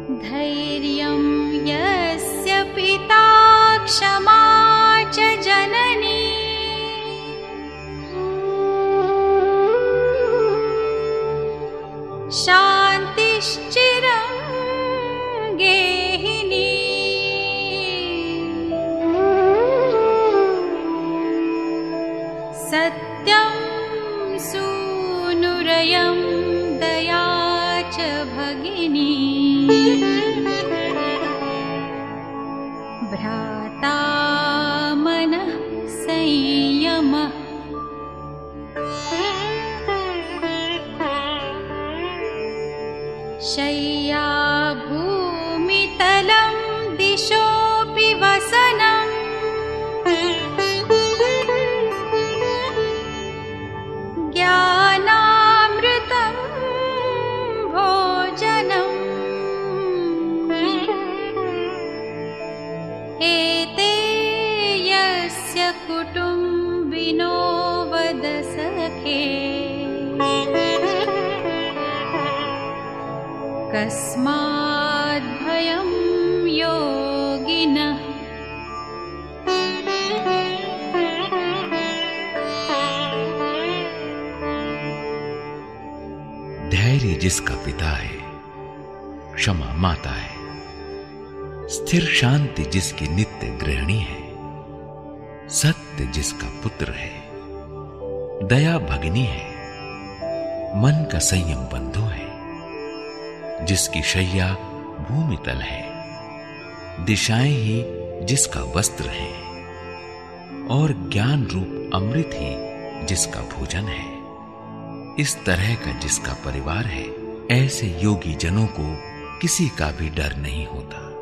धैर्यं यस्य पिता क्षमा च जननी शान्तिश्चिरं गेहिनी सत्यं सूनुरयं दया च भगिनी भ्राता मनः संयमः शय्या भूमितलं दिशोऽपि वसनम् ज्ञानामृतं भोजनम् एते यस्य कुटुम्बिनो वद सखे कस्माद् भयं योगिनः। धैर्य जिसका पिता है, क्षमा माता है, स्थिर शांति जिसकी नित्य गृहिणी है, सत्य जिसका पुत्र है, दया भगिनी है, मन का संयम बंधु है, जिसकी शैया भूमि तल है, दिशाएं ही जिसका वस्त्र है, और ज्ञान रूप अमृत ही जिसका भोजन है। इस तरह का जिसका परिवार है, ऐसे योगी जनों को किसी का भी डर नहीं होता।